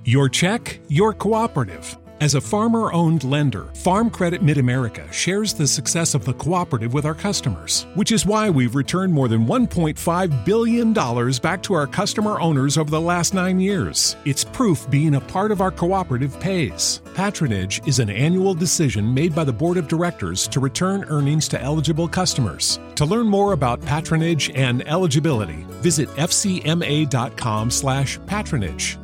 Your check, your cooperative. As a farmer-owned lender, Farm Credit Mid-America shares the success of the cooperative with our customers, which is why we've returned more than $1.5 billion back to our customer owners over the last 9 years. It's proof being a part of our cooperative pays. Patronage is an annual decision made by the Board of Directors to return earnings to eligible customers. To learn more about patronage and eligibility, visit fcma.com/patronage.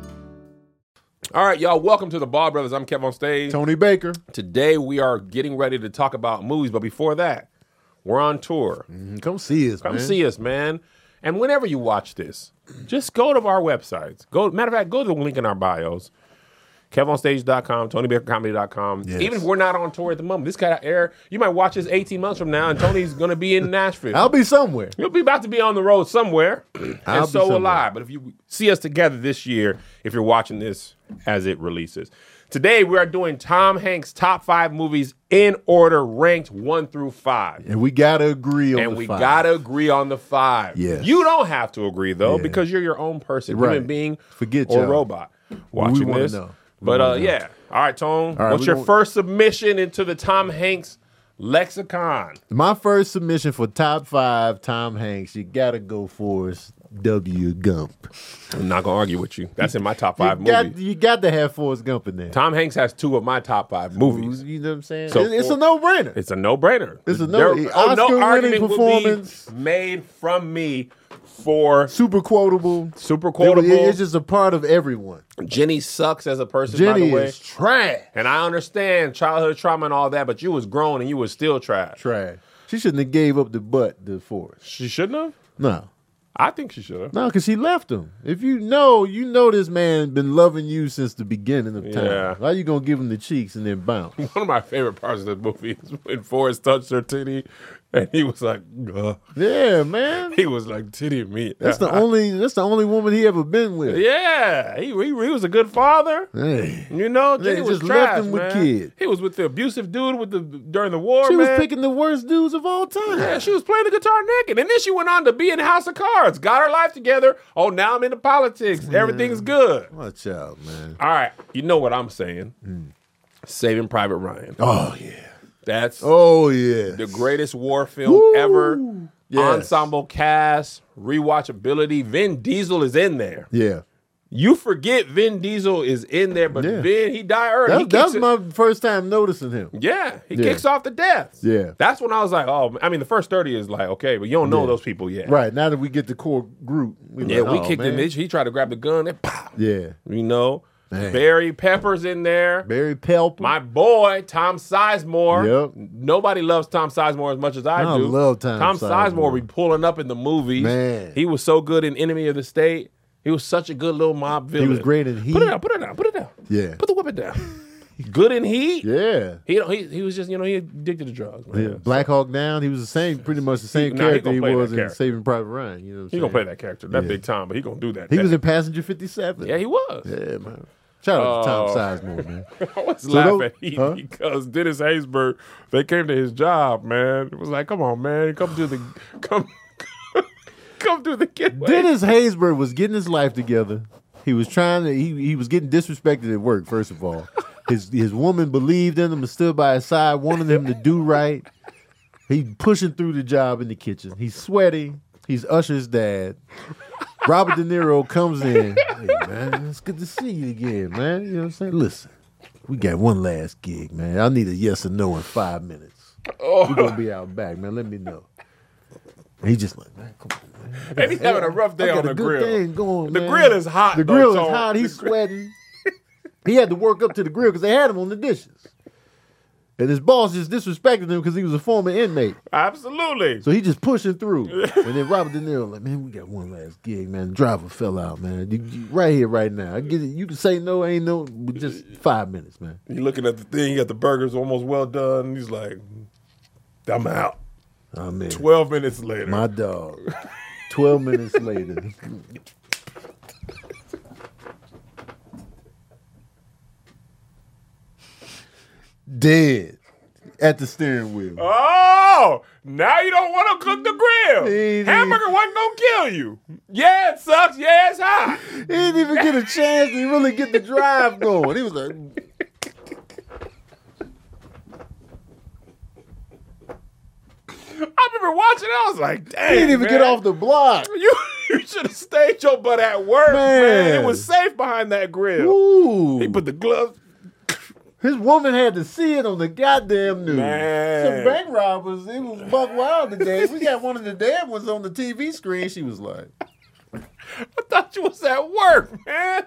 All right, y'all, welcome to the Ball Brothers. I'm Kev on stage. Tony Baker. Today we are getting ready to talk about movies, but before that, we're on tour. Come see us, Come see us, man. And whenever you watch this, just go to our websites. Matter of fact, go to the link in our bios. KevOnStage.com, TonyBakerComedy.com. Yes. Even if we're not on tour at the moment, this got to air. You might watch this 18 months from now, and Tony's going to be in Nashville. I'll be somewhere. You'll be about to be on the road somewhere, and so will somewhere. I. But if you see us together this year, if you're watching this as it releases. Today, we are doing Tom Hanks' top 5 movies in order, ranked 1 through 5. And we got to agree on And the we 5. got to agree on the 5. Yes. You don't have to agree, though, Yeah. because you're your own person, Right. human being Forget or y'all. robot watching wanna this. know. We But, wanna know. yeah. All right, Tone, All right, what's we your gon- first submission into the Tom Hanks lexicon? My first submission for top 5 Tom Hanks, you got to go Forrest W. Gump. I'm not going to argue with you. That's in my top 5 movies. You got to have Forrest Gump in there. Tom Hanks has 2 of my top 5 movies. You know what I'm saying? So it's for- a no-brainer. It's a no-brainer. It's a There- no- no Oscar-winning argument performance. would be made from me for Super quotable. super quotable. It's just a part of everyone. Jenny sucks as a person, by Jenny the way. is trash. And I understand childhood trauma and all that, but you was grown and you was still trash. Trash. She shouldn't have gave up the butt to Forrest. She shouldn't have? No. I think she should have. No, because she left him. If you know this man been loving you since the beginning of time. Yeah. Why you gonna give him the cheeks and then bounce? One of my favorite parts of this movie is when Forrest touched her titty and he was like, ugh. Yeah, man. He was like, titty meat. That's the only woman he ever been with. Yeah, he was a good father. Hey. You know, They Jenny was just trash, left him with man. kids. He was with the abusive dude during the war, She man. was picking the worst dudes of all time. Yeah, she was playing the guitar naked. And then she went on to be in House of Cards. Got her life together. Oh, now I'm into politics. Everything's good. Watch out, man. All right. You know what I'm saying. Saving Private Ryan. Oh yeah. That's Oh yeah. the greatest war film ever. Yes. Ensemble cast, rewatchability. Vin Diesel is in there. Yeah. You forget Vin Diesel is in there, but Yeah. Vin, he died early. That was my first time noticing him. Yeah, he Yeah. kicks off the deaths. Yeah. That's when I was like, oh, I mean, the first 30 is like, okay, but you don't know Yeah. those people yet. Right. Now that we get the core group. Yeah, like, we oh, kicked man. him. He tried to grab the gun and pop. Yeah. You know, Man. Barry Pepper's in there. Barry Pelper. My boy, Tom Sizemore. Yep. Nobody loves Tom Sizemore as much as I I do. love Tom Sizemore Sizemore. be pulling up in the movies. Man. He was so good in Enemy of the State. He was such a good little mob villain. He was great in Heat. Put it down, put it down, put it down. Yeah. Put the weapon down. Good in Heat. Yeah. He was just, he addicted to drugs. Man. Yeah. Black Hawk Down, he was the same, pretty much the same Nah, he character gonna he play was that in character. Saving Private Ryan. You know what I'm He saying? gonna play that character, that Yeah. big time, but he gonna do that. He was in Passenger 57. Yeah, he was. Yeah, man. Shout out to Tom Oh. Sizemore, man. I was So laughing those- at Heat huh? because Dennis Haysbert, they came to his job, man. It was like, come on, man, come do the getaway. Dennis Haysbert was getting his life together. He was trying to. He was getting disrespected at work. First of all, his woman believed in him and stood by his side, wanted him to do right. He pushing through the job in the kitchen. He's sweaty. He's Usher's dad. Robert De Niro comes in. Hey man, it's good to see you again, man. You know what I'm saying? Listen, we got one last gig, man. I need a yes or no in 5 minutes. We're gonna be out back, man. Let me know. And he just like, man, come on, man. And he's having a rough day I got on a the good grill. thing going, The man. grill is hot. The though, grill is Tone. hot. He's sweating. He had to work up to the grill because they had him on the dishes. And his boss just disrespected him because he was a former inmate. Absolutely. So he just pushing through. And then Robert De Niro like, man, we got one last gig, man. The driver fell out, man. You right here, right now. I get it. You can say no, ain't no, but just 5 minutes, man. You're looking at the thing, you got the burgers almost well done. And he's like, I'm out. Oh, man. 12 minutes later. My dog. 12 minutes later. Dead at the steering wheel. Oh! Oh, now you don't want to cook the grill. Hamburger wasn't going to kill you. Yeah, it sucks. Yeah, it's hot. He didn't even get a chance to really get the drive going. He was like, I remember watching it. I was like, dang, he didn't even get off the block. You should have stayed your butt at work, man. It was safe behind that grill. Ooh. He put the gloves. His woman had to see it on the goddamn news. Man. Some bank robbers, it was buck wild today. We got one of the damn ones on the TV screen. She was like, I thought you was at work, man.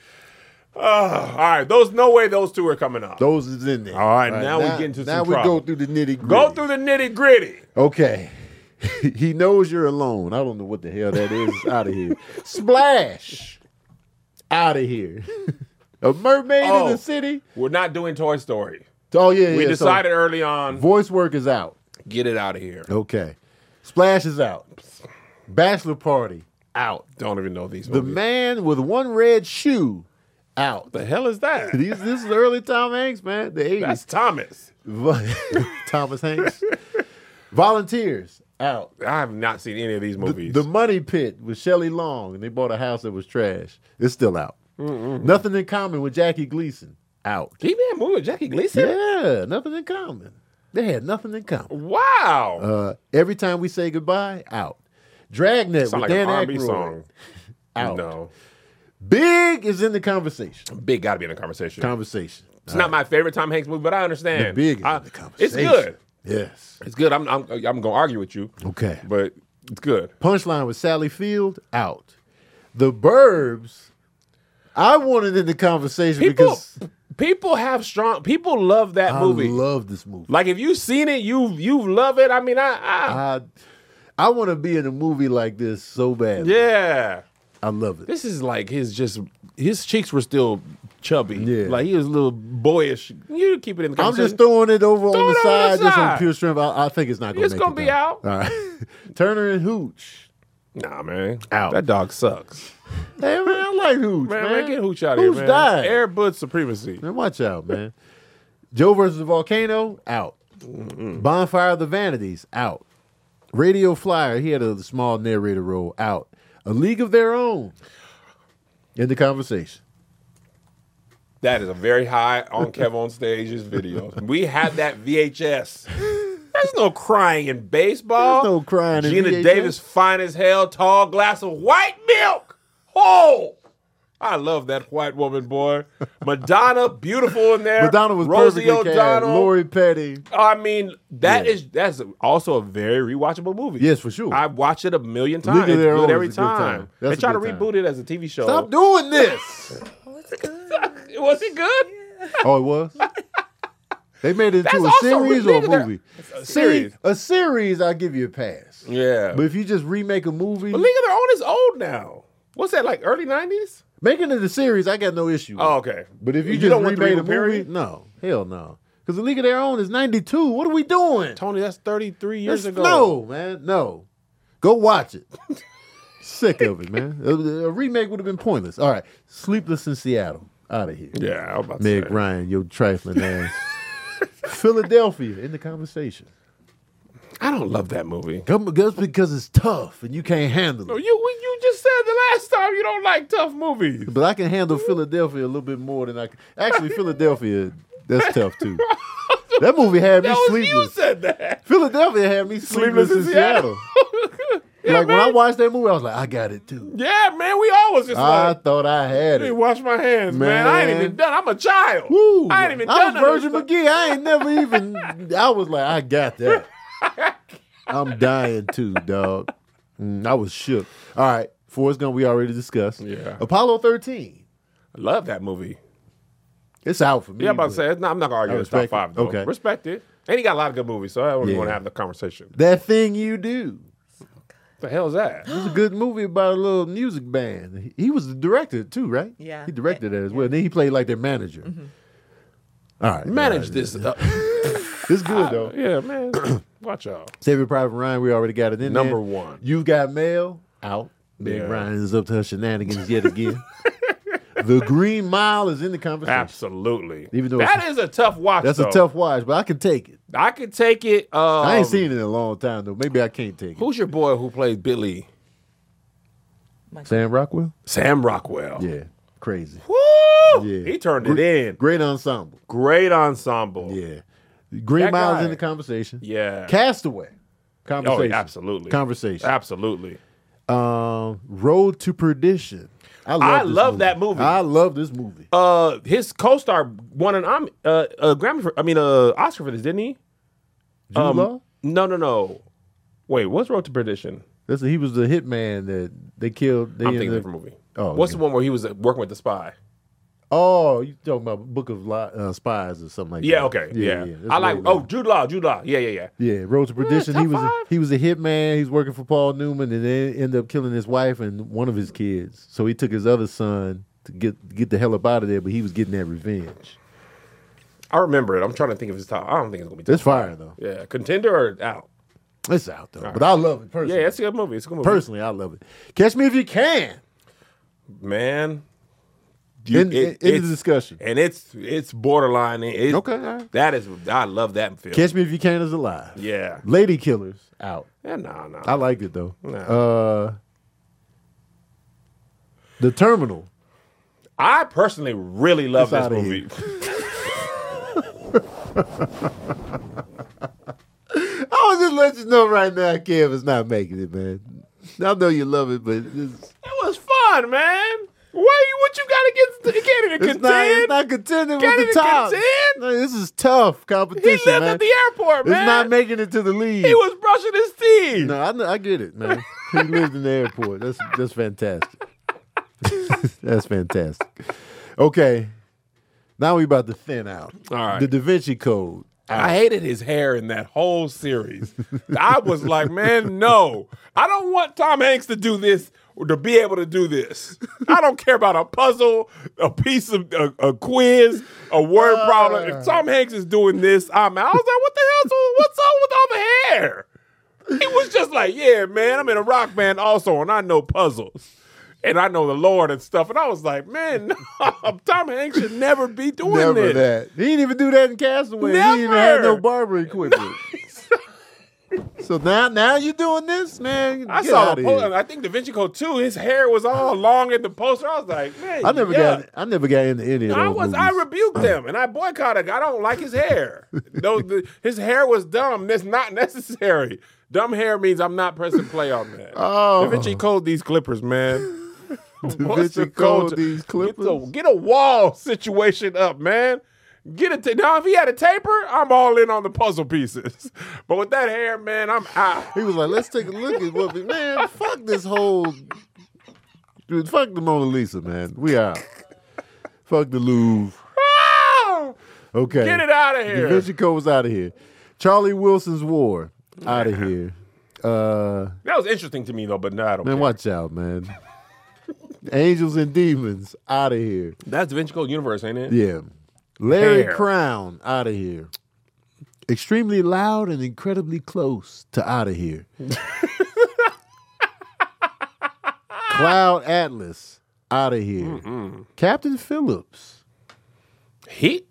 All right, no way those two are coming up. those is in there. All right, now we get into now some we trouble. go through the nitty gritty. Go through the nitty gritty. Okay. He knows you're alone. I don't know what the hell that is. Out of here. Splash. Out of here. A mermaid in the city. We're not doing Toy Story. Oh, yeah, We yeah. decided early on, Voice work is out. get it out of here. Okay. Splash is out. Bachelor party out. Don't even know these The movies. man with one red shoe out. The hell is that? This is early Tom Hanks, man. The 80s. That's Thomas. Thomas Hanks. Volunteers out. I have not seen any of these movies. The Money Pit with Shelley Long, and they bought a house that was trash. It's still out. Nothing in Common with Jackie Gleason out. He made a movie with Jackie Gleason? Yeah, Nothing in Common. They had nothing in common. Wow. Every Time We Say Goodbye, out. Dragnet Sound with like Dan an R&B Aykroyd, song. out. No. Big is in the conversation. Big got to be in the conversation. Conversation. It's not my favorite Tom Hanks movie, but I understand. The Big is in the It's conversation. good. Yes. It's good. I'm going to argue with you. Okay. But it's good. Punchline with Sally Field, out. The Burbs, I wanted in the conversation because People love that movie. I love this movie. Like if you've seen it, you love it. I mean, I want to be in a movie like this so bad. yeah. I love it. This is like his cheeks were still chubby. Yeah. Like he was a little boyish. You keep it in the I'm conversation. just throwing it over on the it over the side, just on side. pure strength. I think it's not going to It's make gonna it be down. out. All right. Turner and Hooch. Nah, man. Out. That dog sucks. Hey, man, I like Hooch, Man, get Hooch out of here, Hooch man. died. Air Bud supremacy. Man, watch out, man. Joe versus the Volcano, out. Bonfire of the Vanities, out. Radio Flyer, he had a small narrator role, out. A League of Their Own, in the conversation. That is a very high on Kev on Stage's video. We had that VHS. There's no crying in baseball. There's no crying in Gina VHS. Davis, fine as hell, tall glass of white milk. Oh, I love that white woman, boy. Madonna, beautiful in there. Madonna was Rosie perfectly cast. O'Donnell. Lori Petty. I mean, that's also a very rewatchable movie. Yes, for sure. I watched it a million times. League of It's Their good Own every is a good time. time. That's They try a to good time. reboot it as a TV show. Stop doing this. Was it good? Oh, it was? They made it That's into a also series or a League of Their- movie? A series. See, a series, I'll give you a pass. Yeah. But if you just remake a movie, But League of Their Own is old now. What's that, like early 90s? making it a series, I got no issue with. Oh, okay. But if you, You just don't want the remade a reboot movie, period? no. Hell no. Because the League of Their Own is 92. What are we doing? Tony, that's 33 years ago. No, man. No. Go watch it. Sick of it, man. A remake would have been pointless. All right. Sleepless in Seattle. Out of here. Yeah, I was about to Meg say. Ryan, your trifling ass. Philadelphia in the conversation. I don't love that movie. Just because it's tough and you can't handle No, it. you just said the last time you don't like tough movies. But I can handle Philadelphia a little bit more than I can. Actually, Philadelphia, that's tough too. That movie had me That was sleepless. you said that. Philadelphia had me sleepless in Seattle. Yeah, Like when man. I watched that movie, I was like, I got it too. Yeah, man, we always just I like, thought I had let me it. wash my hands, man. I ain't Man. even done. I'm a child. Woo. I ain't even I done was none of Virgin this McGee. I ain't never even. I was like, I got that. I'm dying too, dog. I was shook. All right, Forrest Gump, we already discussed. Yeah. Apollo 13. I love that movie. It's out for me. Yeah, I'm about to but say, I'm not going to argue I it's top respect it. 5, though. Okay. Respect it. And he got a lot of good movies, so I don't even Yeah. want to have the conversation. That Thing You Do. What the hell is that? It's a good movie about a little music band. He was the director too, right? Yeah. He directed that as well. Then he played like their manager. All right. Manage all right. this. It's good though. Yeah, man. Watch out. Saving Private Ryan, we already got it in Number there. 1. You've Got Mail, out. Meg Yeah. Ryan is up to her shenanigans yet again. The Green Mile is in the conversation. Absolutely. Even though that is a tough watch, That's though. a tough watch, but I can take it. I could take it. I ain't seen it in a long time though. Maybe I can't take it. Who's your boy who plays Billy? Sam Rockwell? Sam Rockwell. Yeah. Crazy. Woo! Yeah. He turned it in. Great ensemble. Great ensemble. Yeah. Green That Mile's guy. in the conversation. Yeah. Castaway. Conversation. Oh, absolutely. Conversation. Absolutely. Road to Perdition. I love that movie. I love this movie. His co-star won an Grammy for, Oscar for this, didn't he? Jude Law? No. Wait, what's Road to Perdition? He was the hitman that they killed. I'm thinking of a different movie. Oh, what's okay. the one where he was working with the spy? Oh, you talking about Book of Spies or something like that? Yeah, okay, yeah. That's I like. way Oh, back. Jude Law. Yeah. Yeah, Road to Perdition. top He was five. he was a hitman. He's working for Paul Newman, and then ended up killing his wife and one of his kids. So he took his other son to get the hell up out of there, but he was getting that revenge. I remember it. I'm trying to think of his top. I don't think it's gonna be. It's fire though. Yeah, contender or out? It's out though, but I love it personally. Yeah, it's a good movie. Personally, I love it. Catch Me If You Can. Man. In the discussion. And it's borderline. Okay, all right. That is, I love that film. Catch Me If You Can is alive. Yeah. Lady Killers out. Yeah, no. I liked it though. Nah. The Terminal. I personally really love It's this outta movie. I was just let you know right now, Kev is not making it, man. I know you love it, but It was fun, man. What you got against? You can't even contend. it's not contending Can't with the even top. contend? No, this is tough He competition, lived man. at the airport, man. It's not making it to the league. He was brushing his teeth. No, I get it, man. He lived in the airport. That's fantastic. That's fantastic. Okay, now we about to thin out. All right. The Da Vinci Code. I hated his hair in that whole series. I was like, man, no. I don't want Tom Hanks to do this or to be able to do this. I don't care about a puzzle, a piece of a quiz, a word problem. If Tom Hanks is doing this, I'm out. I was like, what the hell? What's up with all the hair? He was just like, yeah, man, I'm in a rock band also, and I know puzzles. And I know the Lord and stuff. And I was like, man, no, Tom Hanks should never be doing Never this. that. He didn't even do that in Castaway. He Never. didn't even have no barber equipment. So now you doing this, man? I Get saw outta the poster. here. I think Da Vinci Code 2, his hair was all long in the poster. I was like, man, I never got into any of those I movies. rebuked them and I boycotted. I don't like his hair. His hair was dumb. That's not necessary. Dumb hair means I'm not pressing play on that. Oh. Da Vinci Code these clippers, man. Da Vinci Code these clippers. Get a wall situation up, man. Get it. Now, if he had a taper, I'm all in on the puzzle pieces. But with that hair, man, I'm out. He was like, let's take a look at what man, fuck this whole dude, fuck the Mona Lisa, man. We out. Fuck the Louvre. Ah! Okay. Get it out of Da here. Vinci Code was out of here. Charlie Wilson's War, out of here. That was interesting to me, though, but no, I don't Man, care. watch out, man. Angels and Demons, out of here. That's Da Vinci Code Universe, ain't it? Yeah. Larry Hair. Crown, out of here. Extremely Loud and Incredibly Close to out of here. Cloud Atlas, out of here. Captain Phillips. He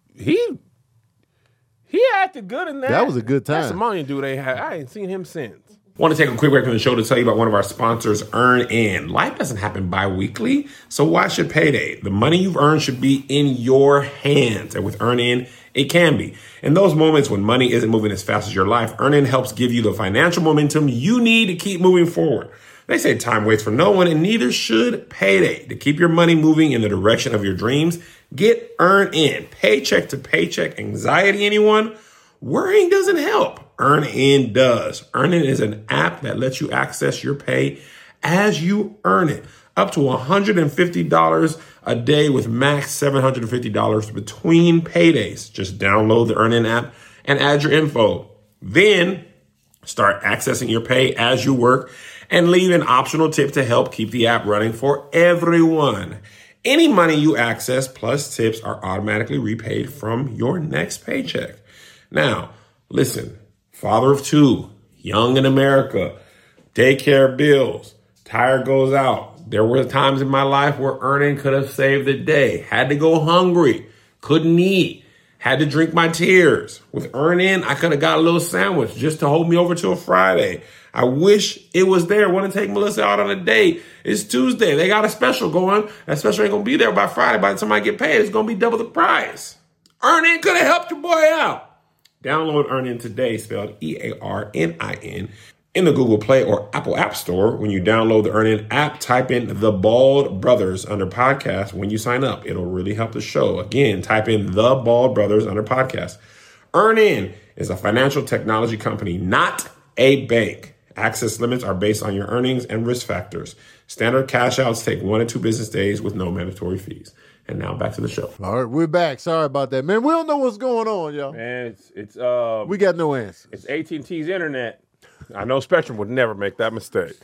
acted good in that. That was a good time. That Somalian dude I ain't seen him since. Want to take a quick break from the show to tell you about one of our sponsors, EarnIn. Life doesn't happen bi-weekly, so why should payday? The money you've earned should be in your hands. And with EarnIn, it can be. In those moments when money isn't moving as fast as your life, EarnIn helps give you the financial momentum you need to keep moving forward. They say time waits for no one, and neither should payday. To keep your money moving in the direction of your dreams, get EarnIn. Paycheck to paycheck anxiety, anyone? Worrying doesn't help. EarnIn does. EarnIn is an app that lets you access your pay as you earn it. Up to $150 a day with max $750 between paydays. Just download the EarnIn app and add your info. Then start accessing your pay as you work and leave an optional tip to help keep the app running for everyone. Any money you access plus tips are automatically repaid from your next paycheck. Now, listen, father of two, young in America, daycare bills, tire goes out. There were times in my life where earning could have saved the day. Had to go hungry, couldn't eat, Had to drink my tears. With Earn-In, I could have got a little sandwich just to hold me over till Friday. I wish it was there. Want to take Melissa out on a date. It's Tuesday. They got a special going. That special ain't going to be there by Friday. By the time I get paid, it's going to be double the price. Earn-In could have helped your boy out. Download Earn-In today, spelled EARNIN, in the Google Play or Apple App Store. When you download the Earn-In app, type in The Bald Brothers under podcast. When you sign up, it'll really help the show. Again, type in The Bald Brothers under podcast. Earn-In is a financial technology company, not a bank. Access limits are based on your earnings and risk factors. Standard cash outs take 1 to 2 business days with no mandatory fees. And now back to the show. All right, we're back. Sorry about that, man. We don't know what's going on, y'all. Man, We got no answers. it's AT&T's internet. I know Spectrum would never make that mistake.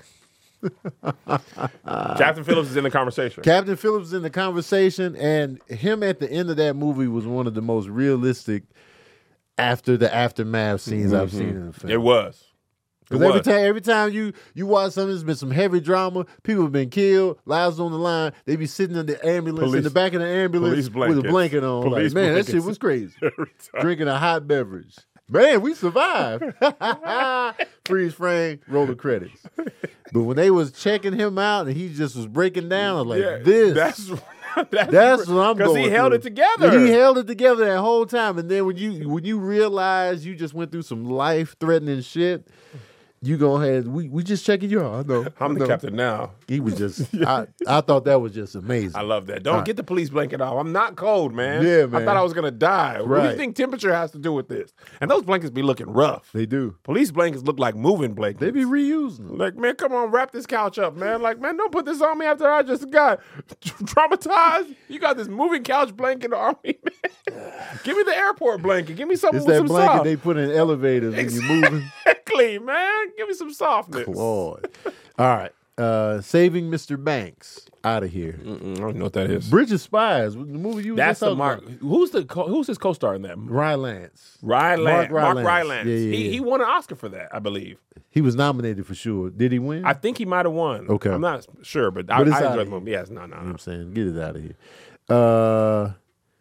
Captain Phillips is in the conversation. Captain Phillips is in the conversation, and him at the end of that movie was one of the most realistic after the aftermath scenes I've seen in the film. It was. Because every time you watch something, there's been some heavy drama. People have been killed, lives on the line. They be sitting in the ambulance, in the back of the ambulance with a blanket on. Like, man, that shit was crazy. Drinking a hot beverage. Man, we survived. Freeze frame, roll the credits. But when they was checking him out and he just was breaking down, I was like, that's what I'm going Because he held it together. He held it together that whole time. And then when you realize you just went through some life-threatening shit, you go ahead. We just checking you out. I know. I'm the captain now. He was just. I thought that was just amazing. I love that. Don't get the police blanket off. I'm not cold, man. Yeah, man. I thought I was gonna die. What do you think temperature has to do with this? And those blankets be looking rough. They do. Police blankets look like moving blankets. They be reusing them. Like, man, come on, wrap this couch up, man. Like, man, don't put this on me after I just got traumatized. You got this moving couch blanket on me, man. Give me the airport blanket. Give me something It's with that some blanket soft. they put in elevators when you're moving. Exactly, man. Give me some softness. Lord. All right. Saving Mr. Banks. Out of here. I don't know what that is. Bridge of Spies. The movie you was That's just the talking Mark. about. Who's his co-star in that? Rylance. Mark Rylance. Rylance. Yeah. He won an Oscar for that, I believe. He was nominated for sure. Did he win? I think he might have won. Okay. I'm not sure, but But I it's outta enjoyed the here. movie. Yes, no. You know what I'm saying? Get it out of here.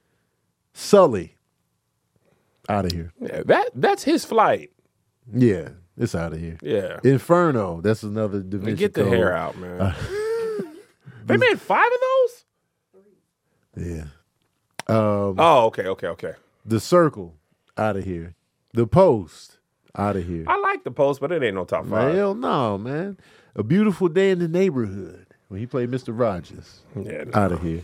Sully. Out of here. Yeah, that's his flight. Yeah. It's out of here. Yeah. Inferno. That's another division. Get the code. hair out, man. They made 5 of those? Yeah. Oh, okay. The Circle. Out of here. The Post. Out of here. I like The Post, but it ain't no top 5. Hell no, man. A Beautiful Day in the Neighborhood. When he played Mr. Rogers. Yeah, no. Out of here.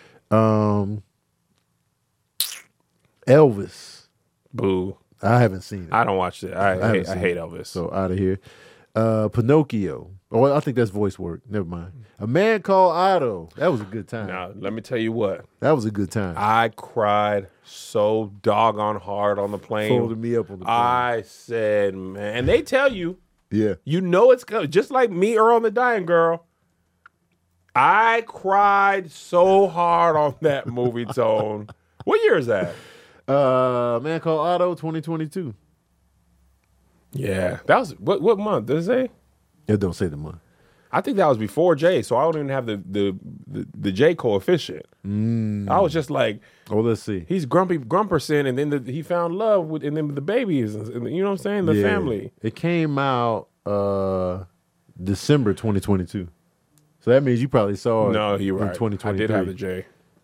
Elvis. Boo. I haven't seen it. I don't watch it. I hate Elvis. So out of here. Pinocchio. Oh, I think that's voice work. Never mind. A Man Called Otto. That was a good time. Now, let me tell you what. That was a good time. I cried so doggone hard on the plane. Folded me up on the plane. I said, man. And they tell you, Yeah. you know it's coming. Just like me, Earl and the Dying Girl. I cried so hard on that movie, Tone. What year is that? Man Called Otto, 2022. Yeah. That was, what month? Does it say? It don't say the month. I think that was before J, so I don't even have the J coefficient. I was just like, Oh, let's see. he's grumpy Grumperson, and then he found love with, and then the babies, and you know what I'm saying, the Yeah. family. It came out December 2022. So that means you probably saw it No, you're in right. 2023. I did have the J,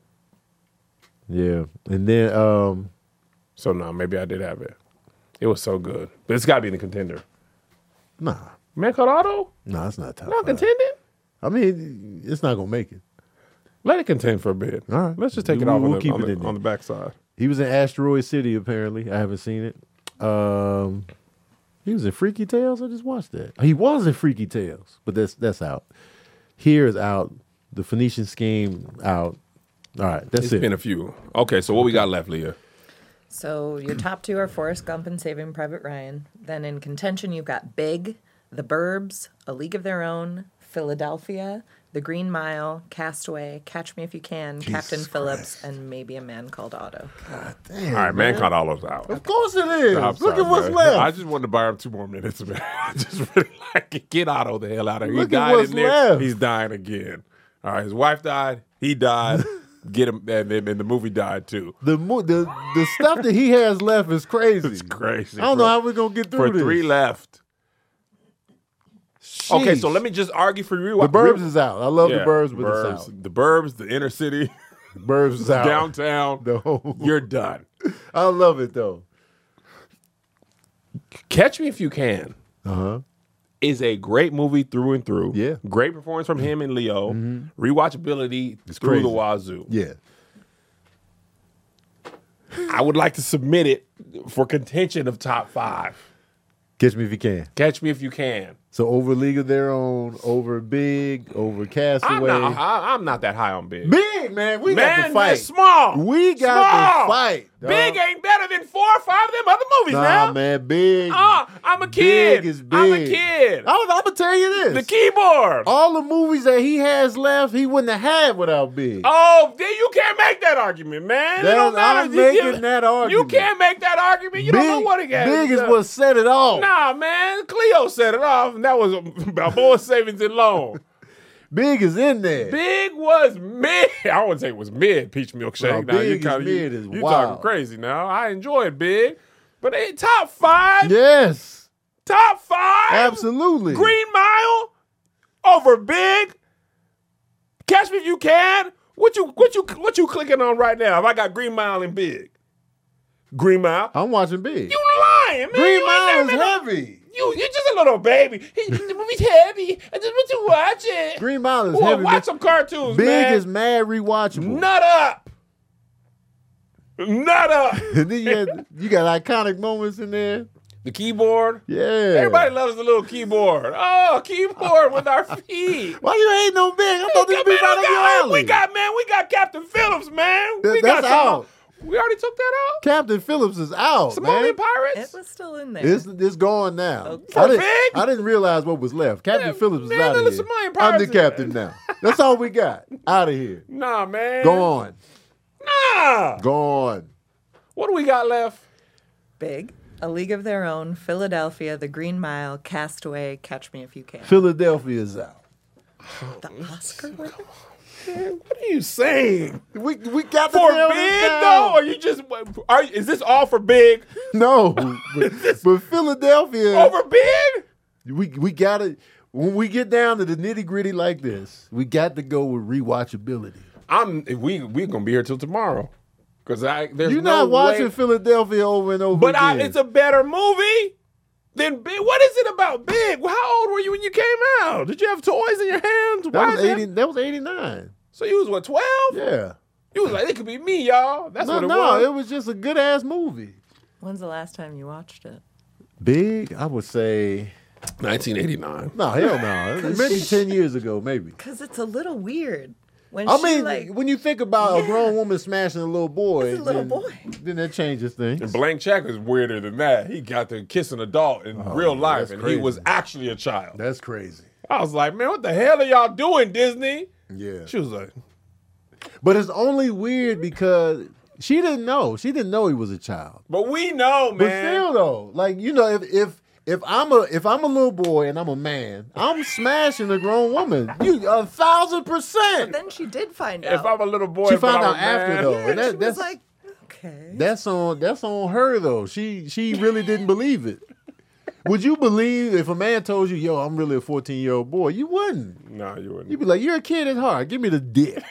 Yeah. And then so no, maybe I did have it. It was so good, but it's got to be in the contender. nah. Man Called Otto, Nah, it's not top not 5. contending. I mean, it's not gonna make it. Let it contend for a bit. All right. Let's just take it We'll- off we'll on, keep the, it in there. on the backside. He was in Asteroid City, apparently. I haven't seen it. He was in Freaky Tales. I just watched that. He was in Freaky Tales, but that's out. Here is out. The Phoenician Scheme out. All right, that's It's it. been a few. Okay, so what we got left, Leah? So your top 2 are Forrest Gump and Saving Private Ryan. Then in contention, you've got Big, The Burbs, A League of Their Own, Philadelphia, The Green Mile, Castaway, Catch Me If You Can, Captain Phillips, and maybe A Man Called Otto. Damn, All right, Man Called Otto's out. Of course it is. I'm Look sorry, at what's man. left. I just wanted to buy him 2 more minutes, man. I just really like it. Get Otto the hell out of here. Look He at died what's in there. left. He's dying again. All right, his wife died. He died. get him, and the movie died too. The stuff that he has left is crazy. It's crazy. I don't know how we're gonna get through for this. 3 left. Sheesh. Okay, so let me just argue for you. The Burbs is out. I love the Burbs, but Burbs, it's out. The Burbs, the inner city, Burbs is out. downtown. No. You're done. I love it though. Catch Me If You Can Uh-huh. is a great movie through and through. Yeah. Great performance from him and Leo. Rewatchability through crazy. the wazoo. Yeah. I would like to submit it for contention of top 5. Catch Me If You Can. Catch Me If You Can. So over League of Their Own, over Big, over Castaway. I'm not that high on Big. Big, man. We got to fight. That's small. We got to fight. dog. Big ain't better than 4 or 5 of them other movies Nah, now. man. Big. I'm a kid. Big is big. I'm a kid. I'm going to tell you this. The keyboard. All the movies that he has left, he wouldn't have had without Big. Oh, then you can't make that argument, man. It don't matter. I'm making that argument. You can't make that argument. You don't know what he got. Big is what set it off. Nah, man. Cleo set it off, and that was Balboa Savings and Loan. Big is in there. Big was mid. I wouldn't say it was mid peach milkshake. No, Big is mid is you wild. talking crazy now. I enjoyed Big, but top 5. Yes. Top 5. Absolutely. Green Mile over Big. Catch Me If You Can. What you clicking on right now? If I got Green Mile and Big. Green Mile. I'm watching Big. You lying, man. Green You Mile ain't is never been heavy. You're just a little baby. The movie's heavy. I just want to watch it. Green Mile is Well, heavy. watch some cartoons, Big man. is mad rewatchable. Nut up. Nut up. And then you got iconic moments in there. The keyboard. Yeah. Everybody loves the little keyboard. Oh, keyboard with our feet. Why you ain't no Big? I thought this be right up your alley. We got Captain Phillips, man. That's out. We already took that out. Captain Phillips is out, Somalian man. Pirates. It was still in there. It's gone now. For Big? I didn't realize what was left. Captain Yeah, Phillips is man, out of the here. Somalian I'm Pirates the is- captain now. That's all we got. Out of here. Nah, man. Go on. Nah. Go on. What do we got left? Big, A League of Their Own, Philadelphia, The Green Mile, Castaway, Catch Me If You Can. Philadelphia is out. The Oscar winner? Man, what are you saying? We got to For nail Big this down. though, or you just is this all for Big No, but Philadelphia. over Big? We got to when we get down to the nitty gritty like this. We got to go with rewatchability. We gonna be here till tomorrow because there's You're no not watching way. Philadelphia over and over But again. it's a better movie than Big. What is it about Big? Well, how old were you when you came out? Did you have toys in your hands? that Why was is 80. That was 89. So you was what, 12? Yeah. You was like, it could be me, y'all. That's what it was. It was just a good ass movie. When's the last time you watched it? Big, I would say. 1989. No, hell no. Maybe 10 years ago, maybe. Because it's a little weird. When I she, mean, like, when you think about a grown woman smashing a little boy, It's a little then, boy. then that changes things. And Blank Check is weirder than that. He got to kiss an adult in real life, that's and crazy. he was actually a child. That's crazy. I was like, man, what the hell are y'all doing, Disney? Yeah. She was like, But it's only weird because she didn't know. She didn't know he was a child. but we know, But man. still though, like, you know, if I'm a little boy and I'm a man, I'm smashing a grown woman. You 1,000%. then she did find out. If I'm a little boy, She but found I'm out a after man- though. Yeah, And she was that's like, okay. that's on her though. She really didn't believe it. Would you believe if a man told you, "Yo, I'm really a 14-year-old boy"? You wouldn't. No, you wouldn't. You'd be like, "You're a kid at heart. Give me the dick."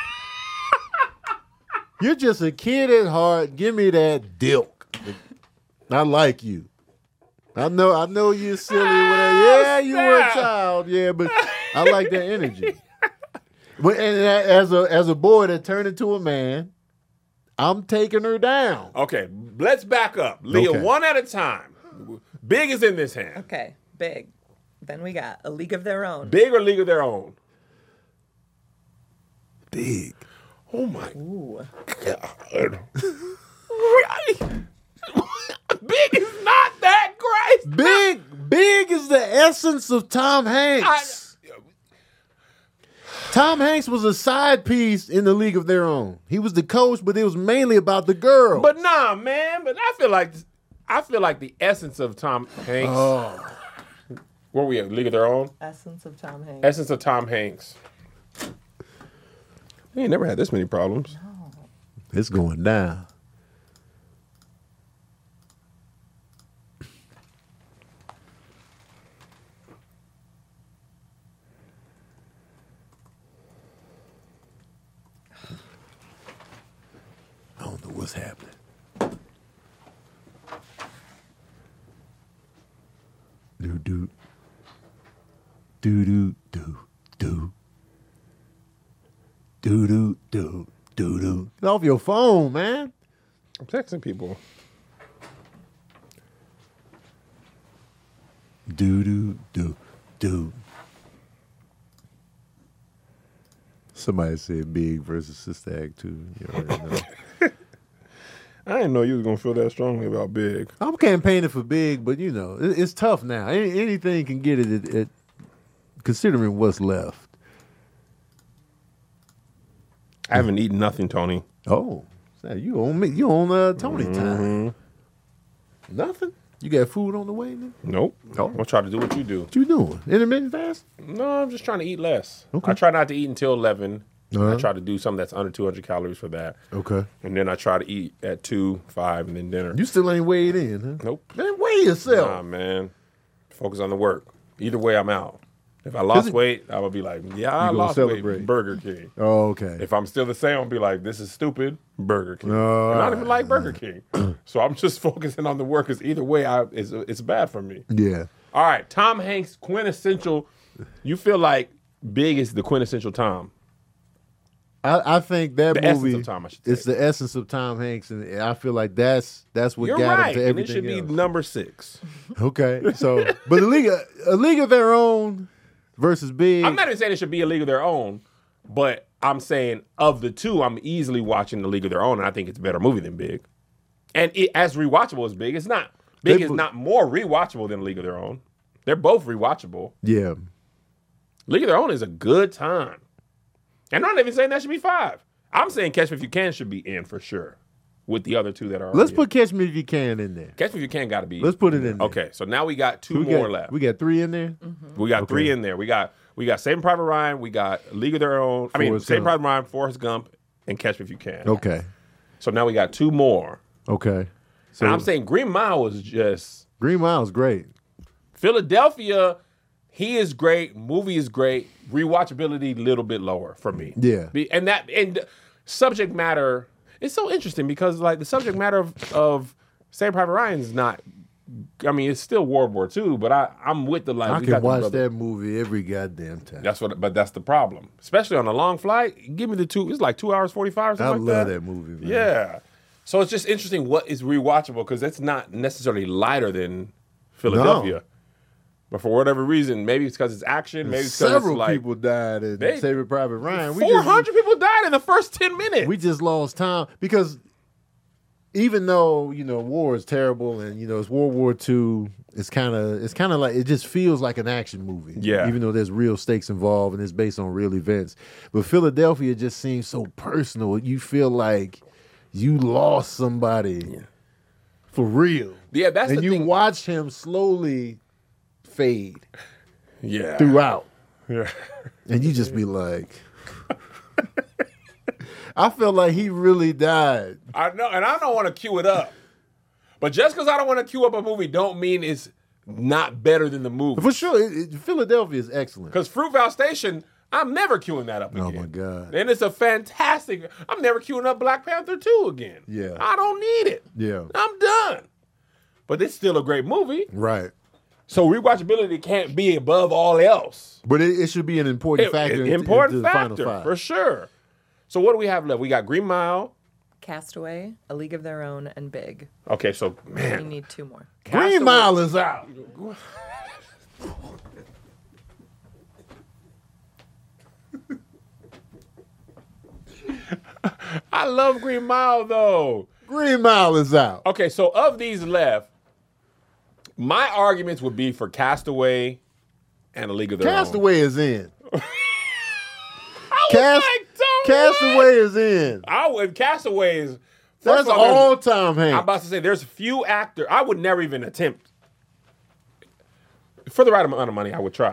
You're just a kid at heart. Give me that dilk. I like you. I know you're silly. Yeah, you were a snap. child. Yeah, but I like that energy. But and as a boy that turned into a man, I'm taking her down. Okay, let's back up. Leah, Okay. one at a time. Big is in this hand. Okay, Big. Then we got A League of Their Own. Big or League of Their Own? Big. Oh my Ooh. God. Really? Big is not that great. Big is the essence of Tom Hanks. Tom Hanks was a side piece in the League of Their Own. He was the coach, but it was mainly about the girl. But nah, man. But I feel like the essence of Tom Hanks. Oh. Where we at? League of Their Own? Essence of Tom Hanks. Essence of Tom Hanks. He ain't never had this many problems. It's going down. I don't know what's happening. Do do do do do do do do do do do. Get off your phone, man. I'm texting people. Do do do do. Somebody said Big versus Sister Act 2. You already know. I didn't know you was gonna feel that strongly about Big. I'm campaigning for Big, but you know it's tough now. Anything can get it. Considering what's left. I haven't eaten nothing, Tony. Oh, so you on me? You on Tony time? Nothing. You got food on the way now? Nope. Oh. I'm gonna try to do what you do. What you doing? Intermittent fast? No, I'm just trying to eat less. Okay. I try not to eat until 11. Uh-huh. I try to do something that's under 200 calories for that. Okay. And then I try to eat at 2, 5, and then dinner. You still ain't weighed in, huh? Nope. Man, weigh yourself. Nah, man. Focus on the work. Either way, I'm out. If I lost weight, I would be like, yeah, I gonna lost celebrate. weight. Burger King. Oh, okay. If I'm still the same, I'll be like, this is stupid. Burger King. Oh, And I don't even like Burger King. So I'm just focusing on the work because either way, it's bad for me. Yeah. All right, Tom Hanks, quintessential. You feel like Big is the quintessential Tom. I think that The movie. essence of Tom, I should it's say. the essence of Tom Hanks, and I feel like that's what You're got right, him to and it everything should be else. number 6. Okay, so but a league of their own versus Big. I'm not even saying it should be a League of Their Own, but I'm saying of the two, I'm easily watching the League of Their Own, and I think it's a better movie than Big. And as rewatchable as Big, it's not. Big is not more rewatchable than League of Their Own. They're both rewatchable. Yeah. League of Their Own is a good time. And I'm not even saying that should be 5. I'm saying Catch Me If You Can should be in for sure with the other two that are Let's already put Catch Me If You Can in there. in. Catch Me If You Can got to be. Let's put it in there. Okay, so now we got 2 more left. We got 3 in there. We got 3 in there. We got Saving Private Ryan. We got League of Their Own. Saving Private Ryan, Forrest Gump, and Catch Me If You Can. Okay. So now we got 2 more. Okay. So And I'm saying Green Mile was just Green Mile's great. Philadelphia. He is great. Movie is great. Rewatchability a little bit lower for me. Yeah. And subject matter. It's so interesting because like the subject matter of Saving Private Ryan is not. I mean, it's still World War II, but I'm with the like. I we can got the watch brother- that movie every goddamn time. But that's the problem, especially on a long flight. Give me the 2. It's like 2 hours 45. I Something like love that. that movie, man. Yeah. So it's just interesting what is rewatchable because it's not necessarily lighter than Philadelphia. No. But for whatever reason, maybe it's because it's action. Maybe it's because Several it's like people died in They- Saving Private Ryan. 400 people died in the first 10 minutes. We just lost time because even though war is terrible and it's World War II, it's kind of like it just feels like an action movie. Yeah. Even though there's real stakes involved and it's based on real events, but Philadelphia just seems so personal. You feel like you lost somebody for real. Yeah, that's and the you thing. watch him slowly fade Yeah. throughout, Yeah. and you just be like. I felt like he really died. I know, and I don't want to cue it up. But just because I don't want to cue up a movie don't mean it's not better than the movie. For sure, Philadelphia is excellent. Because Fruitvale Station, I'm never queuing that up again. Oh, my God. And it's a fantastic. I'm never queuing up Black Panther 2 again. Yeah. I don't need it. Yeah. I'm done. But it's still a great movie. Right. So rewatchability can't be above all else. But it should be an important factor. into Important the factor, Final Five. for sure. So what do we have left? We got Green Mile. Castaway, A League of Their Own, and Big. Okay, so, We man. need 2 more. Green Castaway- Mile is out. I love Green Mile, though. Green Mile is out. Okay, so of these left, my arguments would be for Castaway and A League of Their Own. Castaway is in. I would like Tom Castaway is in. I would. Castaway is. That's first of all, all Tom Hanks. I'm about to say there's few actors. I would never even attempt. For the right amount of money, I would try.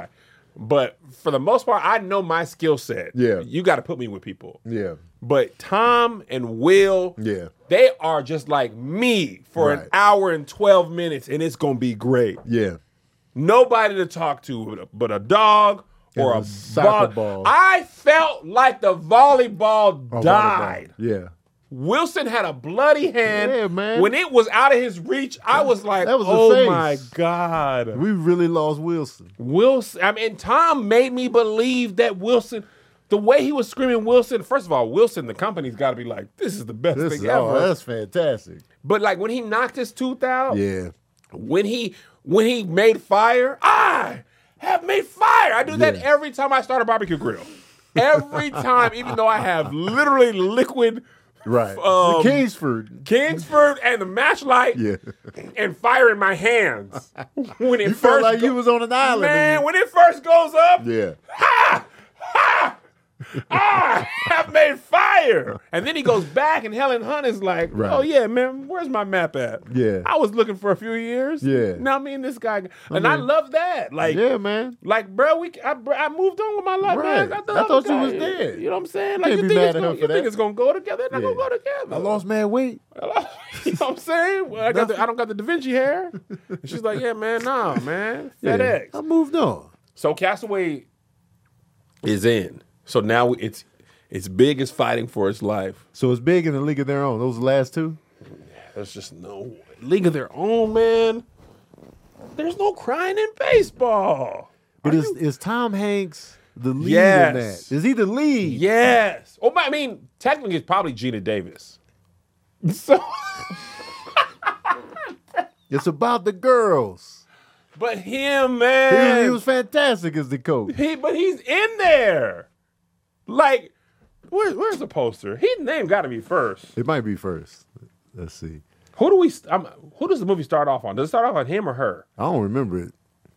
But for the most part, I know my skill set. Yeah. You got to put me with people. Yeah. But Tom and Will, Yeah. they are just like me for an Right. hour and 12 minutes, and it's going to be great. Yeah. Nobody to talk to but a dog or And a a soccer ball. I felt like the volleyball Oh, died. Yeah. Wilson had a bloody hand. Yeah, man. When it was out of his reach, I was like, That was the oh face. my God. We really lost Wilson. Wilson, I mean, Tom made me believe that Wilson, the way he was screaming Wilson, first of all, Wilson, the company's got to be like, this is the best thing ever. That's fantastic. But like when he knocked his tooth out, Yeah. when he made fire, I have made fire. I do that Yeah. every time I start a barbecue grill. Every time, even though I have literally liquid Right. Um, Kingsford. and the matchlight Yeah. and fire in my hands. When it You first felt like you was on an island. man, when it first goes up, Yeah. ha! Ha! I have made fire. And then he goes back, and Helen Hunt is like, Right. oh, yeah, man, where's my map at? Yeah. I was looking for a few years. Yeah. Now me and this guy. And I love that. Like, Yeah, man. like, bro, I moved on with my life, Right. man. I thought you was dead. You know what I'm saying? You Like, can't you be think, mad it's at her gonna, for you think that. it's going to go together? It's not Yeah. going to go together. I lost mad weight. You know what I'm saying? Well, I don't got the Da Vinci hair. And she's like, yeah, man, nah, man. Yeah. FedEx. I moved on. So Castaway is in. So now it's Big is fighting for its life. So it's big in the League of Their Own. Those last two? There's just no League of Their Own, man. There's no crying in baseball. But is Tom Hanks the lead Yes. in that? Is he the lead? Yes. Oh, I mean, technically it's probably Gina Davis. So, It's about the girls. but him, man. He was fantastic as the coach. But he's in there. Like, where's the poster? His name got to be first. It might be first. Let's see. Who does the movie start off on? Does it start off on him or her? I don't remember it.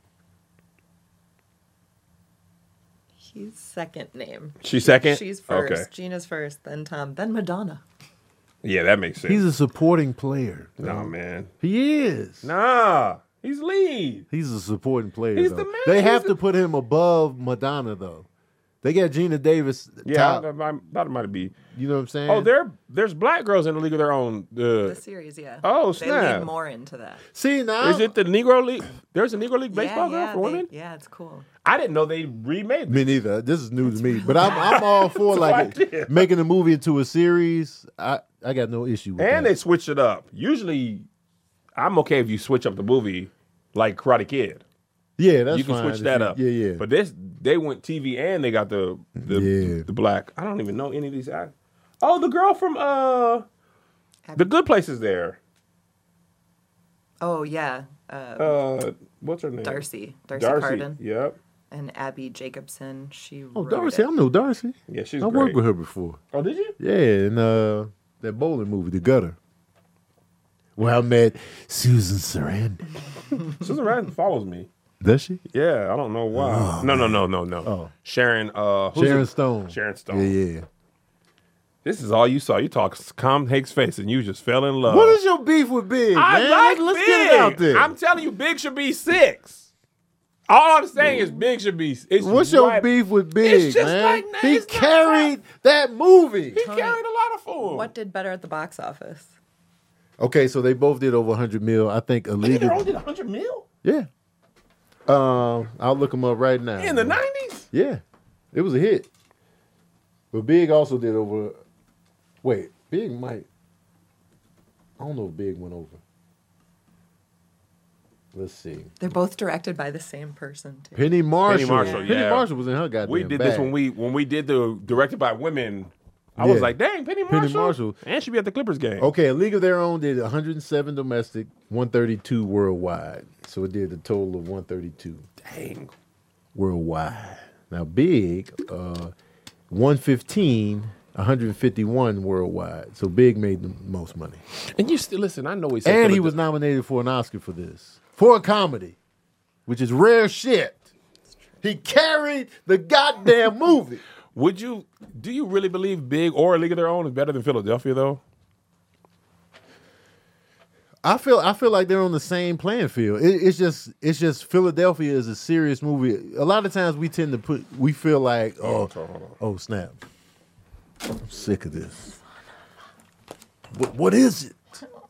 He's second name. She's second? She's first. Okay. Gina's first, then Tom, then Madonna. Yeah, that makes sense. He's a supporting player. Nah, man. He is. Nah. He's lead. He's a supporting player. He's though. the man. They He's have the- to put him above Madonna, though. They got Gina Davis Yeah, top. that might be. You know what I'm saying? Oh, there's black girls in the League of Their Own. The series, yeah. Oh, They snap. lead more into that. See, now. Is it the Negro League? There's a Negro League baseball girl for women? Yeah, it's cool. I didn't know they remade Me neither. This is new to me. But I'm all for like idea. making a movie into a series. I got no issue with And that. they switched it up. Usually, I'm okay if you switch up the movie like Karate Kid. Yeah, that's You can fine switch if that you- up. Yeah, yeah. But they went TV and they got the Yeah. black. I don't even know any of these actors. Oh, the girl from The Good Place is there. Oh, yeah. What's her name? Darcy Carden. Yep. And Abby Jacobson. She Oh, wrote Darcy. it. I know Darcy. Yeah, she's I great. worked with her before. Oh, did you? Yeah, in that bowling movie, The Gutter. Where I met Susan Sarandon. Susan Rand follows me. Does she? Yeah, I don't know why. No. Oh. Sharon. Who's Sharon it? Stone. Sharon Stone. Yeah. This is all you saw. You talk Tom Hanks' face, and you just fell in love. What is your beef with Big, I man? like Let's Big. get it out there. I'm telling you, Big should be 6. All I'm saying is Big should be. It's What's your right- beef with Big, It's just man? like, He it's not carried that movie. He carried a lot of food. What did better at the box office? Okay, so they both did over 100 mil. I think They illegal. only did 100 mil Yeah. I'll look them up right now. in the 90s. Yeah, it was a hit. But Big also did over. Wait, Big might. I don't know if Big went over. Let's see. They're both directed by the same person, too. Penny Marshall. Penny Marshall, Penny yeah. Marshall was in her goddamn We did bag. this when we did the directed by women. I Yeah. was like, dang, Penny Marshall. Marshall. And she be at the Clippers game. Okay, A League of Their Own did 107 domestic, 132 worldwide. So it did a total of 132 Dang. worldwide. Now Big, 115, 151 worldwide. So Big made the most money. And you still listen. I know he said And he Philadelphia- was nominated for an Oscar for this. For a comedy, which is rare shit. He carried the goddamn movie. Do you really believe Big or A League of Their Own is better than Philadelphia though? I feel like they're on the same playing field. It's just Philadelphia is a serious movie. A lot of times we tend to we feel like, oh snap, I'm sick of this. What is it?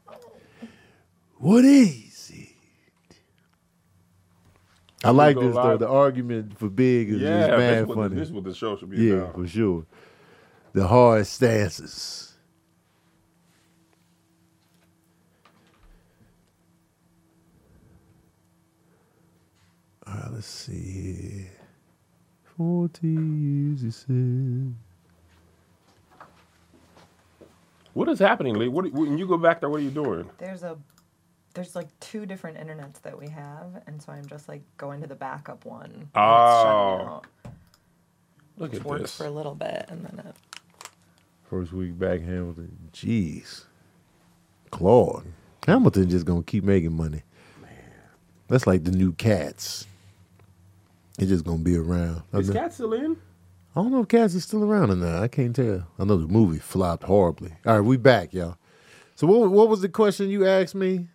What is it? I like this though. The argument for Big is just mad funny. This is what the show should be about. Yeah, for sure. The hard stances. All right, let's see here. 40 years, he said. What is happening, Lee? When you go back there, what are you doing? There's like 2 different internets that we have, and so I'm just like going to the backup one. Oh. Look at works this. for a little bit, and then it. First week back, Hamilton. Jeez. Claude. Hamilton just gonna keep making money. Man. That's like the new Cats. It's just gonna be around. Is Cats still in? I don't know if Cats is still around or not. I can't tell. I know the movie flopped horribly. All right, we back, y'all. So what was the question you asked me?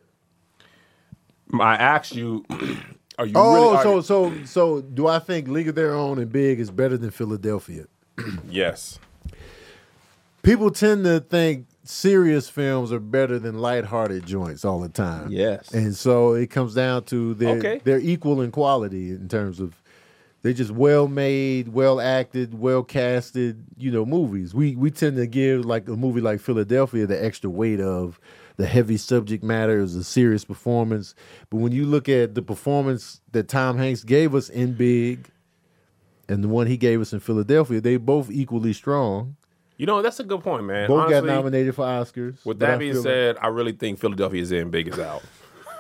I asked you, are you really... So do I think League of Their Own and Big is better than Philadelphia? Yes. People tend to think serious films are better than lighthearted joints all the time. Yes. And so it comes down to they're equal in quality in terms of they're just well made, well acted, well casted, movies. We tend to give like a movie like Philadelphia the extra weight of the heavy subject matter, is a serious performance. But when you look at the performance that Tom Hanks gave us in Big and the one he gave us in Philadelphia, they both equally strong. That's a good point, man. Both Honestly, got nominated for Oscars. With that being said, I really think Philadelphia's in, Big is out.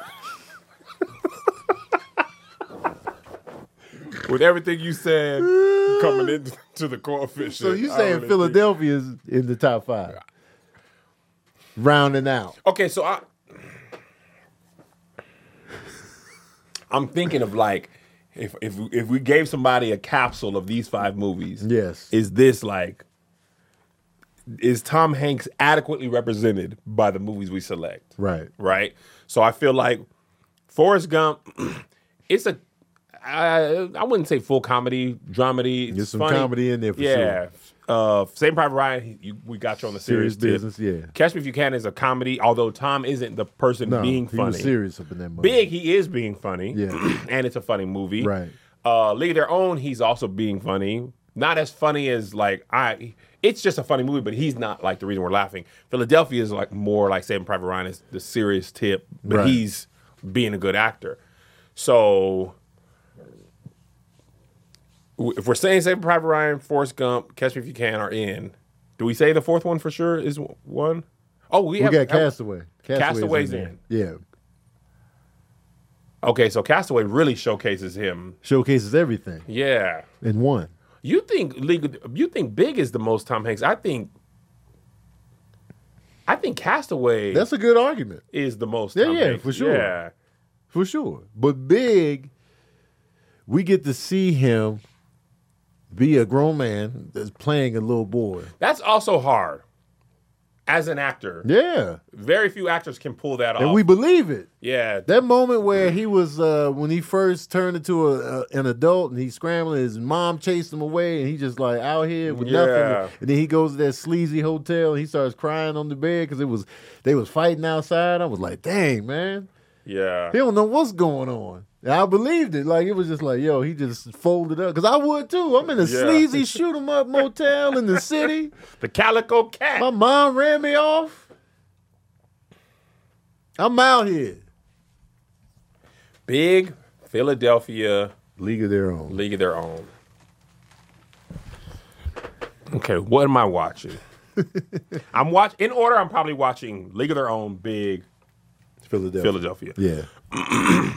With everything you said coming into the coefficient. So you saying Philadelphia's in the top 5? Rounding out. Okay, so I'm thinking of like if we gave somebody a capsule of these 5 movies, yes, is Tom Hanks adequately represented by the movies we select? Right. So I feel like Forrest Gump, it's I wouldn't say full comedy, dramedy. There's some funny. comedy in there for sure. Saving Private Ryan, we got you on the serious business, yeah. Catch Me If You Can is a comedy, although Tom isn't the person being funny. He was serious up in that movie. Big, he is being funny. Yeah. And it's a funny movie. Right. League of Their Own, he's also being funny. Not as funny as it's just a funny movie, but he's not like the reason we're laughing. Philadelphia is like more like Saving Private Ryan is the serious tip, but he's being a good actor. So if we're saying Saving Private Ryan, Forrest Gump, Catch Me If You Can are in, do we say the 4th one for sure is one? Oh, we got Castaway. Castaway's in. Yeah. Okay, so Castaway really showcases him. Showcases everything. Yeah. In one. You think Big is the most Tom Hanks? I think Castaway. That's a good argument. Is the most Tom Hanks. For sure. Yeah. For sure. But Big, we get to see him be a grown man that's playing a little boy. That's also hard. As an actor. Yeah. Very few actors can pull that off. And we believe it. Yeah. That moment where he was, when he first turned into an adult and he's scrambling, his mom chased him away and he just like out here with nothing. And then he goes to that sleazy hotel and he starts crying on the bed because they was fighting outside. I was like, dang, man. Yeah. He don't know what's going on. And I believed it. Like, it was just like, yo, he just folded up. Because I would, too. I'm in a sleazy shoot-'em-up motel in the city. The Calico Cat. My mom ran me off. I'm out here. Big, Philadelphia. League of Their Own. League of Their Own. Okay, what am I watching? In order, I'm probably watching League of Their Own, Big, Philadelphia. Yeah.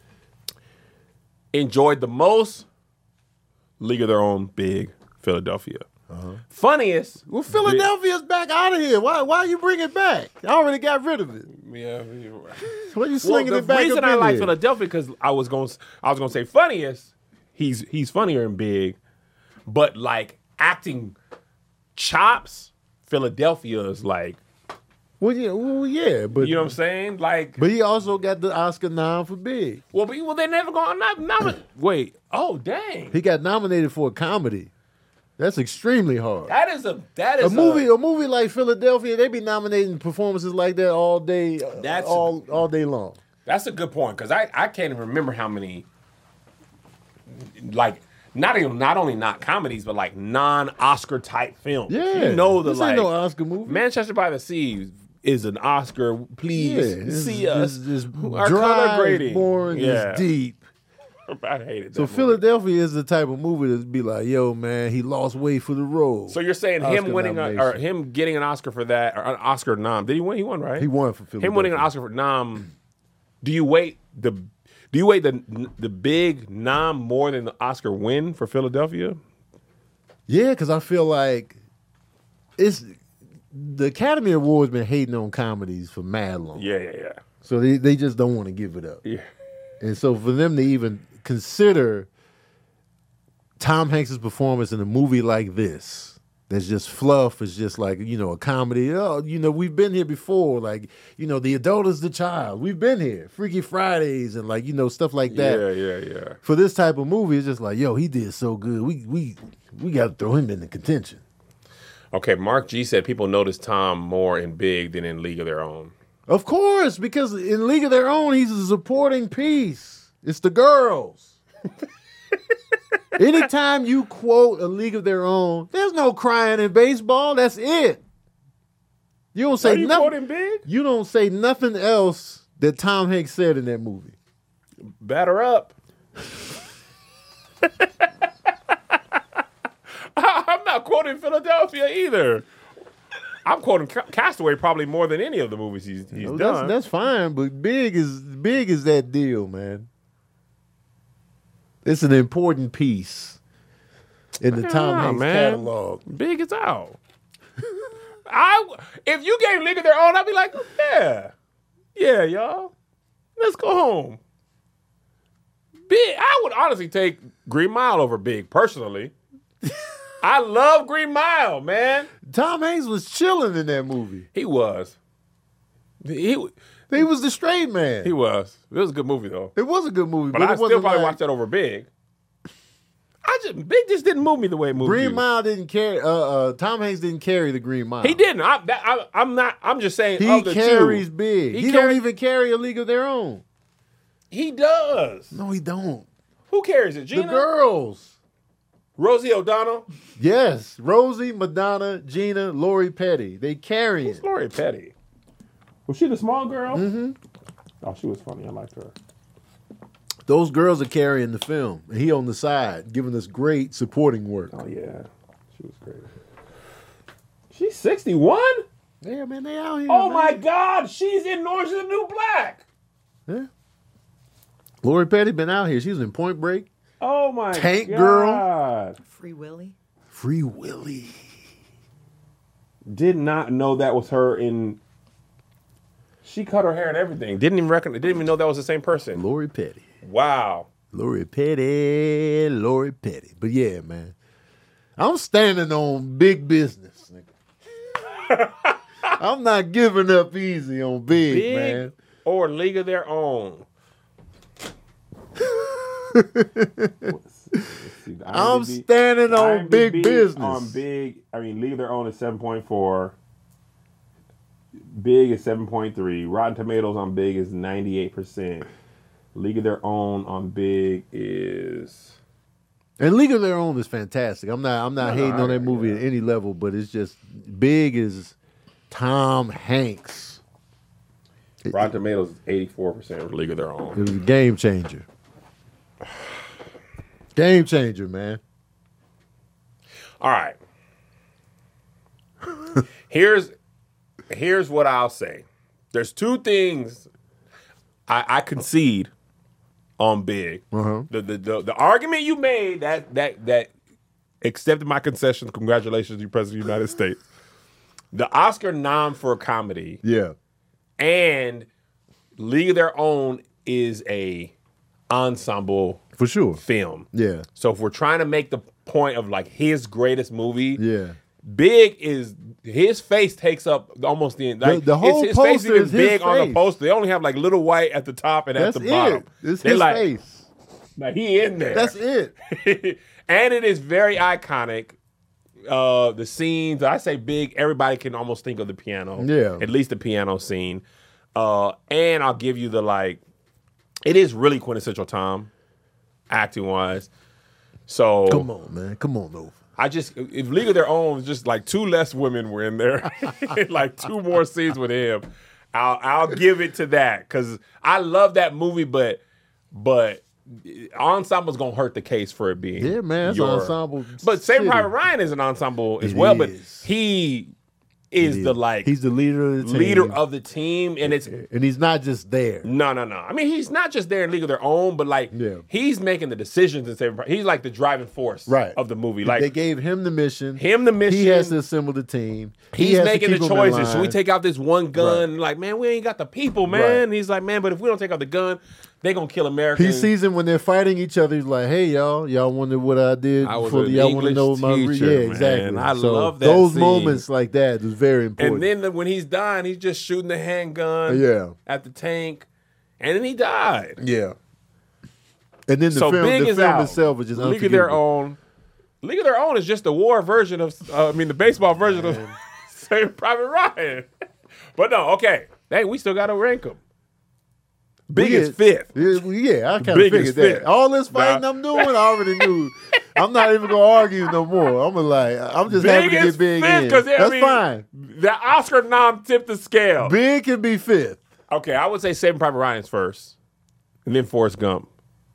Enjoyed the most League of Their Own, Big, Philadelphia. Funniest. Well, Philadelphia's back out of here. Why you bring it back? I already got rid of it. Yeah. Why you slinging it back? The reason up I in like here? Philadelphia because I was gonna say funniest. He's funnier in Big, but like acting chops, Philadelphia is like Yeah, but You know what I'm saying? Like, But he also got the Oscar nom for Big. well, they never gonna nominate. Wait, oh dang, He got nominated for a comedy. That's extremely hard. that is A movie like Philadelphia, they be nominating performances like that all day, That's- all day long. That's a good point because I can't even remember how many, like, not only not comedies but like non-Oscar type films. Yeah, you know the this like ain't no Oscar movie. Manchester by the Sea is an Oscar. Please Yeah, see us. This Our dry, color grading. it's boring, Yeah. it's deep. I hated that. So movie. Philadelphia is the type of movie that be like, yo, man, he lost weight for the role. So you're saying Oscar him winning or nomination. him getting an Oscar for that or an Oscar nom? Did he win? He won, right? He won for Philadelphia. Him winning an Oscar for nom. Do you weight the big nom more than the Oscar win for Philadelphia? Yeah, because I feel like the Academy Awards been hating on comedies for mad long. Yeah. So they just don't want to give it up. Yeah. And so for them to even consider Tom Hanks' performance in a movie like this, that's just fluff, it's just like, a comedy. Oh, we've been here before. Like, the adult is the child. We've been here. Freaky Fridays and like, stuff like that. Yeah. For this type of movie, it's just like, yo, he did so good. We got to throw him into contention. Okay, Mark G said people notice Tom more in Big than in League of Their Own. Of course, because in League of Their Own, he's a supporting piece. It's the girls. Anytime you quote a League of Their Own, there's no crying in baseball. That's it. You don't say Are you nothing. quoting Big? You don't say nothing else that Tom Hanks said in that movie. Batter up. I'm not quoting Philadelphia either. I'm quoting Castaway probably more than any of the movies he's done. That's fine, but big is that deal, man. It's an important piece in the Tom Hanks catalog. Big is out. If you gave League of Their Own, I'd be like, yeah, y'all, let's go home. Big, I would honestly take Green Mile over Big personally. I love Green Mile, man. Tom Hanks was chilling in that movie. He was. He was the straight man. He was. It was a good movie though. It was a good movie, But but I it still wasn't probably like, watch that over Big. Big just didn't move me the way it moved Green you. Mile didn't carry. Tom Hanks didn't carry the Green Mile. He didn't. I'm not. I'm just saying. He of the carries two, big. He don't even carry a League of Their Own. He does. No, he don't. Who carries it? Gina? The girls. Rosie O'Donnell. Yes, Rosie, Madonna, Gina, Lori Petty. They carry Who's it. Lori Petty? Was she the small girl? Mm-hmm. Oh, she was funny. I liked her. Those girls are carrying the film, and he on the side giving us great supporting work. Oh yeah, she was great. She's 61. Yeah, man, they out here. Oh man. my God, she's in Orange is the New Black. Yeah. Lori Petty been out here. She was in Point Break. Oh my Tank God. Girl. Free Willy. Free Willy. Did not know that was her in. She cut her hair and everything. Didn't even know that was the same person. Lori Petty. Wow. Lori Petty. But yeah, man. I'm standing on big business, nigga. I'm not giving up easy on big, man. Or League of Their Own. I'm standing on big IMDb business. On Big, League of Their Own is 7.4. Big is 7.3. Rotten Tomatoes on Big is 98%. League of Their Own on Big is. And League of Their Own is fantastic. I'm not hating on that movie at any level, but it's just big is Tom Hanks. Rotten Tomatoes is 84% of League of Their Own. It was a game changer. Game changer, man. All right. Here's what I'll say. There's two things I concede on Big. Uh-huh. The argument you made that accepted my concessions. Congratulations, you President of the United States. The Oscar nom for a comedy. Yeah. And League of Their Own is a ensemble For sure. film. Yeah. So if we're trying to make the point of like his greatest movie, Yeah. Big is his face takes up almost the The whole his face poster even is his big on the face. poster. They only have like little white at the top and That's at the bottom. It's They his like, face. Like he in there. That's it. And it is very iconic. The scenes, I say Big, everybody can almost think of the piano. Yeah. At least the piano scene. And I'll give you the like, it is really quintessential Tom, acting wise. So Come on, man. Come on over. I just, if League of Their Own, just like 2 less women were in there, like 2 more scenes with him, I'll give it to that because I love that movie, but ensemble's gonna hurt the case for it being. Yeah, man. It's an ensemble. But Saving city. Private Ryan is an ensemble as It well, but is. he is the like He's the leader of the team. leader of the team, and it's And he's not just there. no. I mean, he's not just there in League of Their Own, but like he's making the decisions in Saving Private. He's like the driving force of the movie. Like they gave him the mission. He has to assemble the team. He's has to making keep the them in choices. Should we line. take out this one gun? Like, man, we ain't got the people, man. Right. And he's like, man, but if we don't take out the gun, they gonna kill Americans. He sees them when they're fighting each other. He's like, "Hey, y'all wonder what I did? I was for an y'all want to know English my teacher, yeah, man. exactly." I So love that those scene. moments like that is very important. And then when he's dying, he's just shooting the handgun at the tank, and then he died. Yeah. And then the So film, Big the is film out. itself is just League of Their unforgettable. Own. League of Their Own is just the war version of, the baseball version of Saving Private Ryan. But no, okay. Hey, we still got to rank them. Big is 5th. Yeah, I kind of Big is figured that. 5th. All this fighting Nah. I'm doing, I already knew. I'm not even gonna argue no more. I'm just happy to get Big in. That's fine. The Oscar nom tipped the scale. Big can be 5th. Okay, I would say Saving Private Ryan's first, and then Forrest Gump.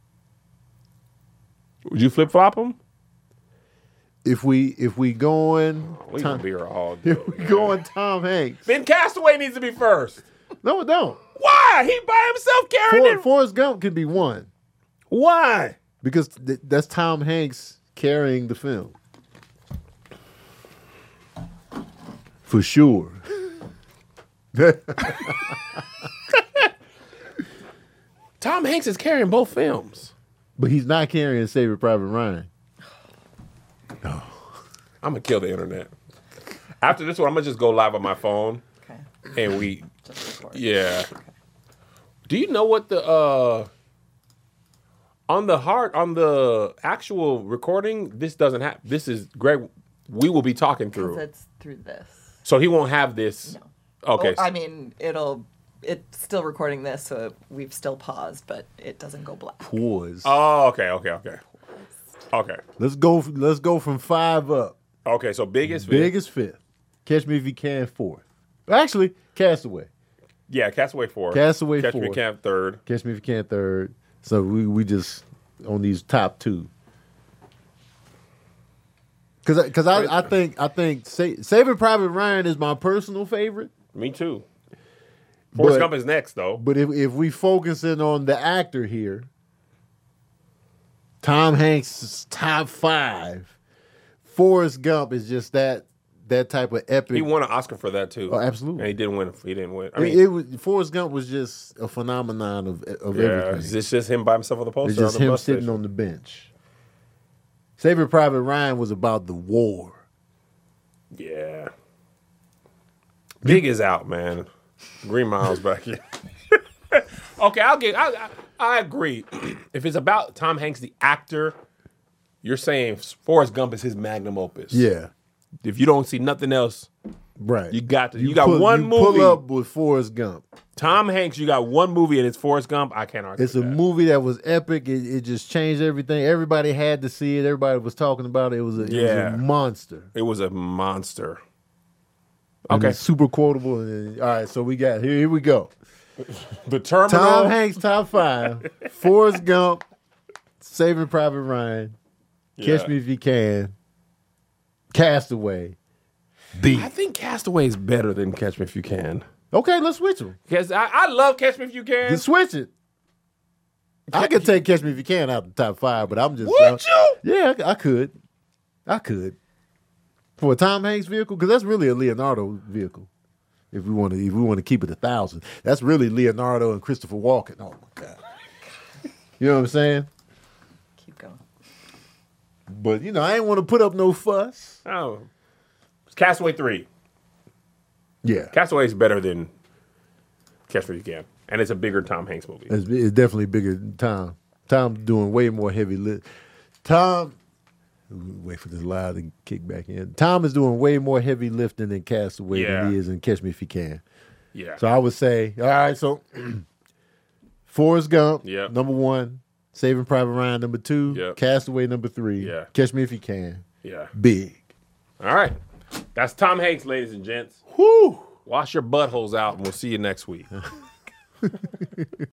Would you flip flop them? If we going, We gonna be here all day. if we going Tom Hanks. Then Castaway needs to be first. No, it don't. Why? He by himself carrying it. Forrest Gump can be 1 Why? because that's Tom Hanks carrying the film for sure. Tom Hanks is carrying both films. But he's not carrying Saving Private Ryan. I'm gonna kill the internet. After this one, I'm gonna just go live on my phone, Okay. and we, Just record. yeah. Do you know what the on the actual recording? This doesn't have. This is Greg. We will be talking Because through, it's through this. so he won't have this. No. Okay. Well, I mean, it's still recording this, so we've still paused, but it doesn't go black. Pause. Oh, okay. Let's go from 5 up. Okay, so Big is 5th. Big is 5th. Catch Me If You Can 4th. Actually, Castaway. Yeah, Castaway 4th. Castaway Catch Me 4th. If You Can 3rd. Catch Me If You Can 3rd. So we just on these top 2. Because I think Saving Private Ryan is my personal favorite. Me too. Forrest But- Gump is next though. But if we focusing on the actor here, Tom Hanks is top 5. Forrest Gump is just that type of epic. He won an Oscar for that too. Oh, absolutely. And he didn't win. He didn't win. I mean, it was Forrest Gump was just a phenomenon of yeah, everything. it's just him by himself on the poster. It's just on the him bus sitting station. on the bench. Saving Private Ryan was about the war. Yeah. Big is out, man. Green Mile's back here. Okay, I agree. If it's about Tom Hanks, the actor, you're saying Forrest Gump is his magnum opus. Yeah, If you don't see nothing else, right. you got one movie. Pull up with Forrest Gump. Tom Hanks, you got one movie and it's Forrest Gump. I can't argue. It's a with that. movie that was epic. It just changed everything. Everybody had to see it. Everybody was talking about it. It was a monster. It was a monster. And Okay. it's super quotable. And all right, so we got here we go. The Terminal. Tom Hanks top 5. Forrest Gump, Saving Private Ryan, Catch Me If You Can, Castaway, I think Castaway is better than Catch Me If You Can. Okay, let's switch them. Because I love Catch Me If You Can. Let's switch it. I could take Catch Me If You Can out the top 5, but I'm just. Would you? Yeah, I could. For a Tom Hanks vehicle, because that's really a Leonardo vehicle. If we want to keep it 1,000, that's really Leonardo and Christopher Walken. Oh my God, you know what I'm saying? Keep going. But I ain't want to put up no fuss, Oh. Castaway 3. Yeah. Castaway is better than Catch Me If You Can. And it's a bigger Tom Hanks movie. It's definitely bigger than Tom. Tom's doing way more heavy lift. Tom, wait for this loud to kick back in. Tom is doing way more heavy lifting than Castaway than he is in Catch Me If You Can. Yeah. So I would say, all right, so Forrest Gump, number 1. Saving Private Ryan, number 2. Castaway, number 3. Catch Me If You Can. Big. All right. That's Tom Hanks, ladies and gents. Whoo! Wash your buttholes out, and we'll see you next week.